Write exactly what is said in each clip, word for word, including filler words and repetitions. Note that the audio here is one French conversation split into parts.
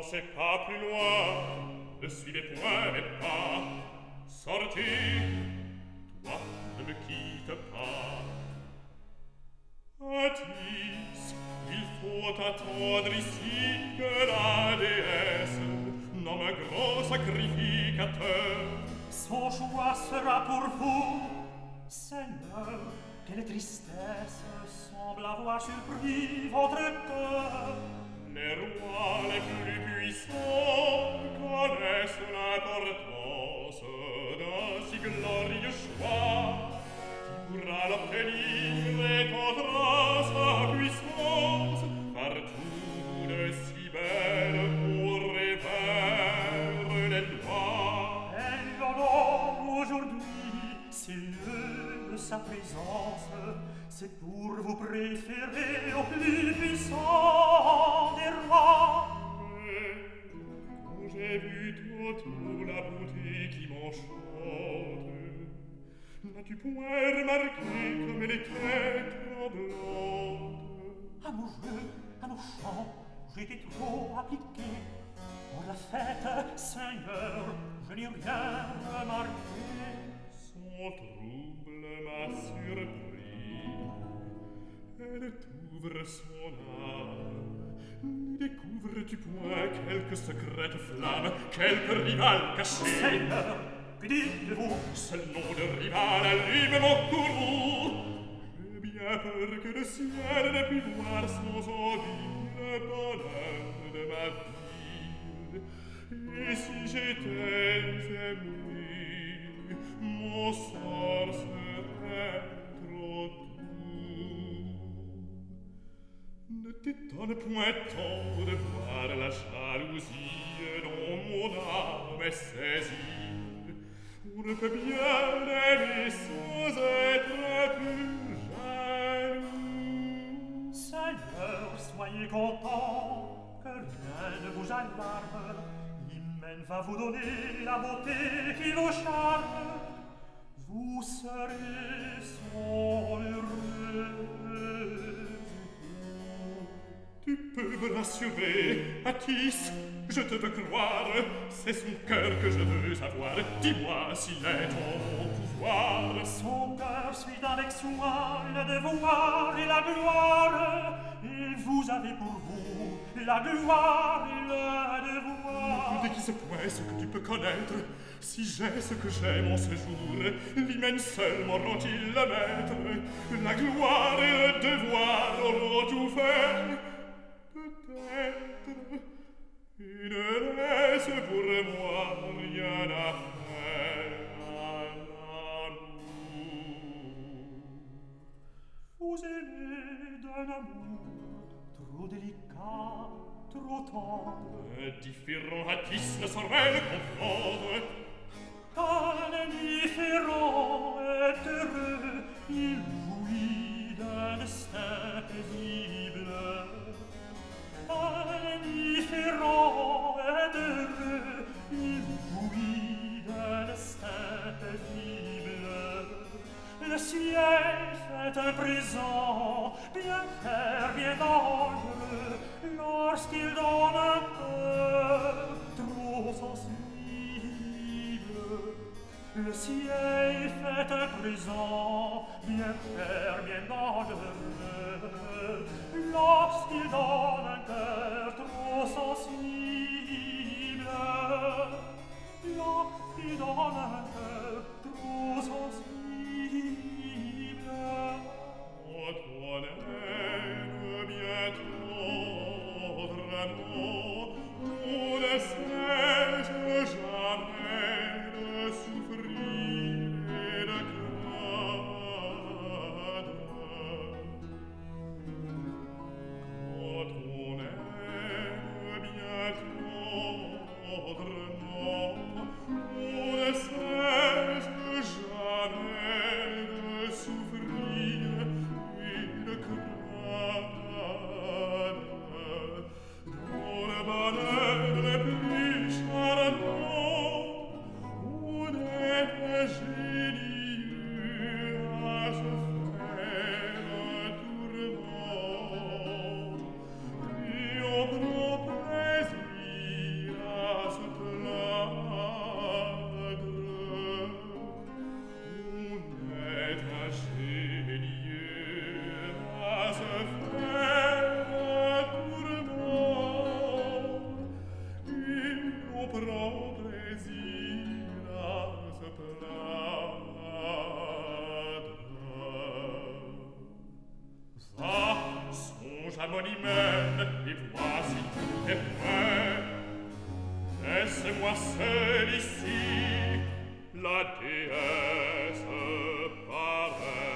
n'avancez pas plus loin, ne suivez point mes pas. Sortez, toi, ne me quitte pas. Atis, il faut attendre ici que la déesse nomme un gros sacrificateur. Son choix sera pour vous, Seigneur. Quelle tristesse semble avoir surpris votre cœur. Les rois les plus puissants connaissent l'importance d'un si glorieux choix. Qui pourra l'obtenir étendra sa puissance partout de si belles pour révère les lois. Elle l'honore aujourd'hui, c'est lieu de sa présence. C'est pour vous préférer au plus puissant des rois. Mais quand j'ai vu toute la beauté qui m'enchante, n'as-tu point remarqué comme elle était tremblante? À nos jeux, à nos chants, j'étais trop appliqué. Pour la fête, Seigneur, je n'ai rien remarqué. Son trouble m'a surpris. Elle t'ouvre son âme. N'y découvres-tu point quelque secrète flamme, quelque rival caché? Seigneur, que dites-vous? Ce nom de rival allume mon courroux. J'ai bien peur que le ciel n'ait pu voir sans envie le bonheur de ma vie. Et si j'étais aimé, mon sort serait trop doux. Ne t'étonne point tant de voir la jalousie dont mon âme est saisie. On ne peut bien aimer sans être plus jaloux. Seigneur, soyez content que rien ne vous alarme. L'hymen va vous donner la beauté qui vous charme. Vous serez son heureuse. Tu peux me rassurer, Atis, je te veux croire. C'est son cœur que je veux savoir. Dis-moi s'il est en mon pouvoir. Son cœur suit avec soin le devoir et la gloire. Et vous avez pour vous la gloire et le devoir. Ne dis ce point ce que tu peux connaître. Si j'ai ce que j'ai mon séjour, l'hymen seul m'auront-ils le maître. La gloire et le devoir auront tout fait. Peut-être, il ne laisse pour moi rien à faire à l'amour. Vous aimez d'un amour trop délicat, trop tendre. Un différent Atis ne saurait le comprendre. Un indifférent est heureux, il jouit d'un destin paisible. Un indifférent est heureux, il jouit d'un destin paisible. Le ciel fait un présent, bien faire, bien dangereux, lorsqu'il donne un cœur trop sensible. Le ciel fait un présent, bien faire, bien dangereux, lorsqu'il donne un cœur trop sensible. Lorsqu'il donne un cœur trop sensible. Oh, ton aile bien tendrement, on ne cesse jamais de souffrir et de craindre. Oh, ton aile bien tendrement, on ne cesse jamais ta monimène, et voici tout est prêt. Laisse-moi seul ici, la déesse paraît.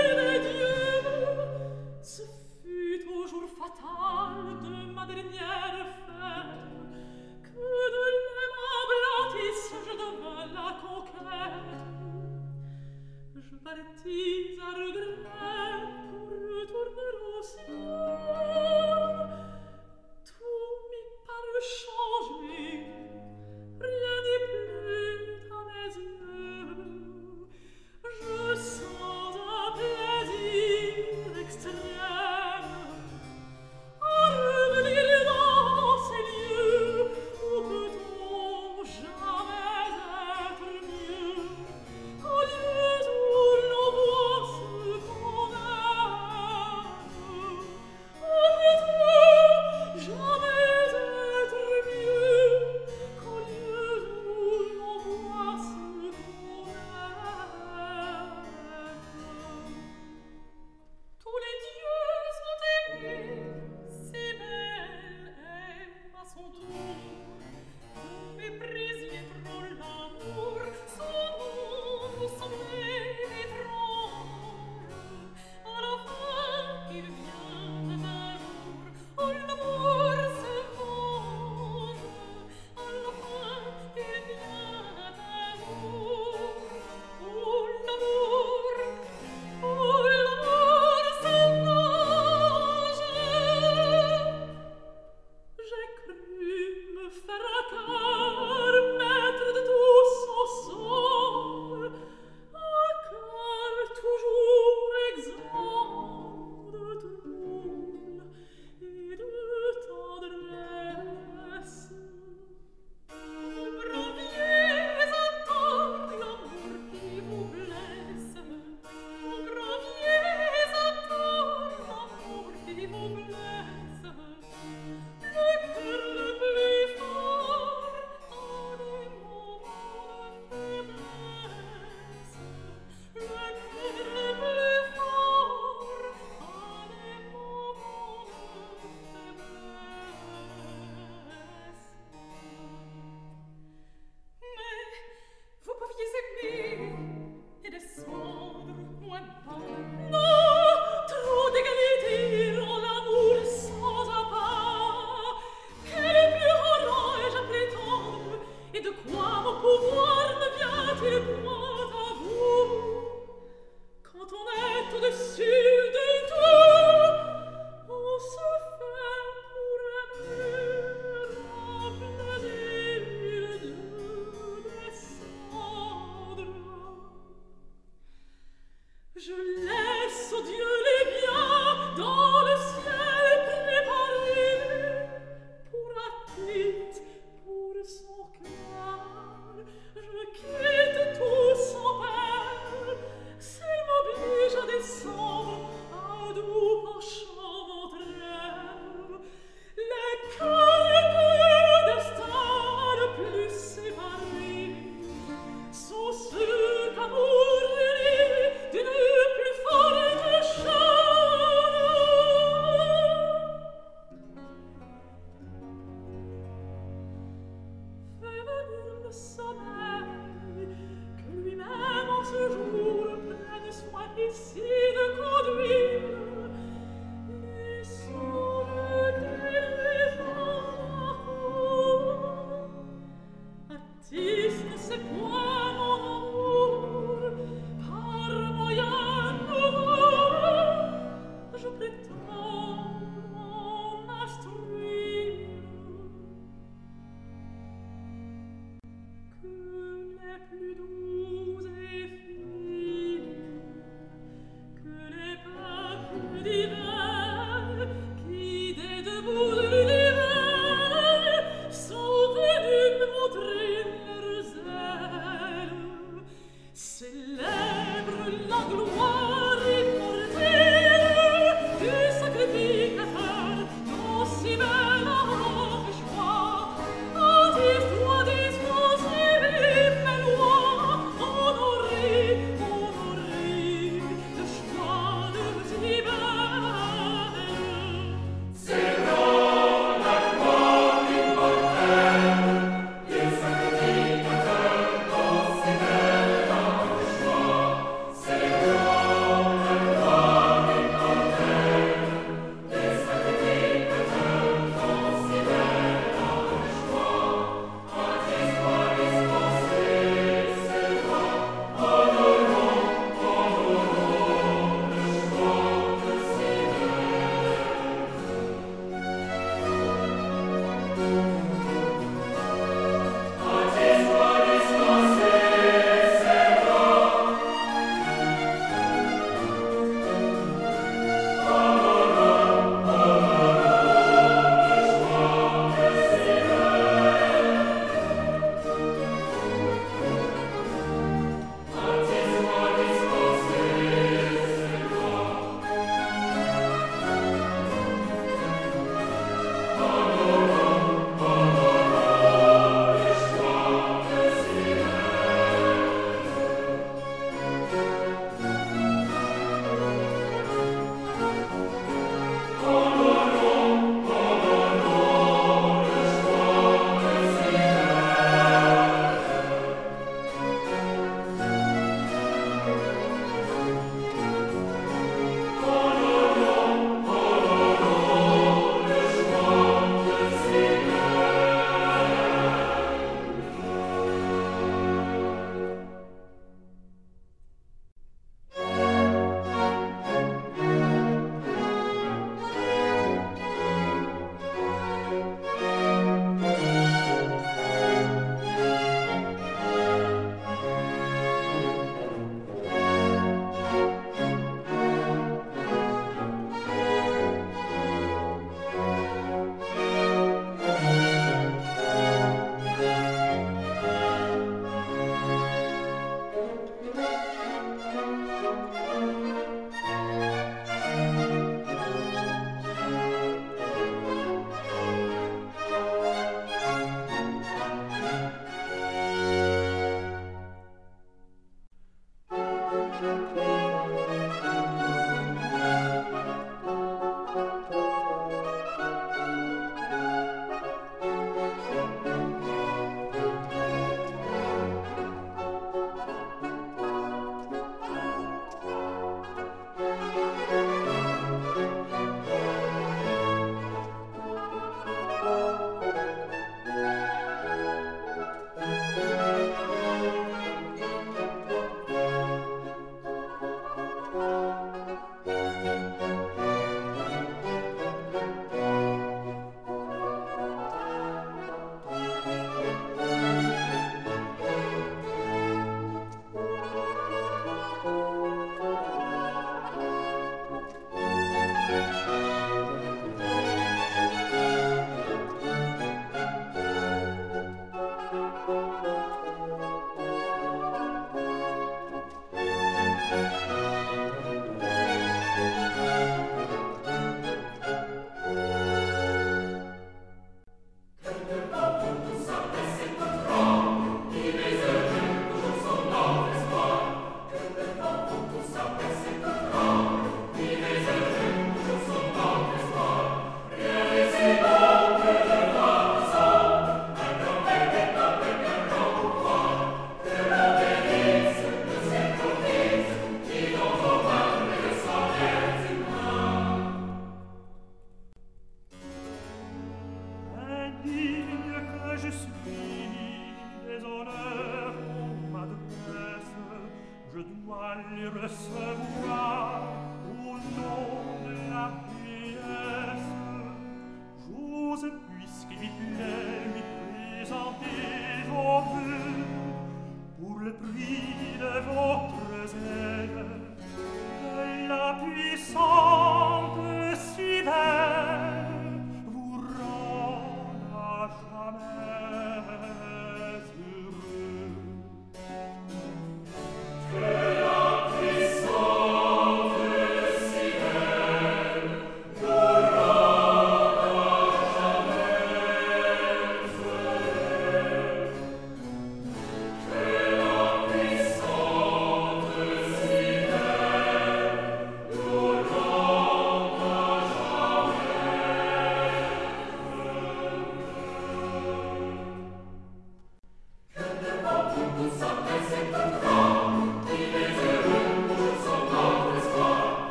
Fatal de ma dernière fête. Vous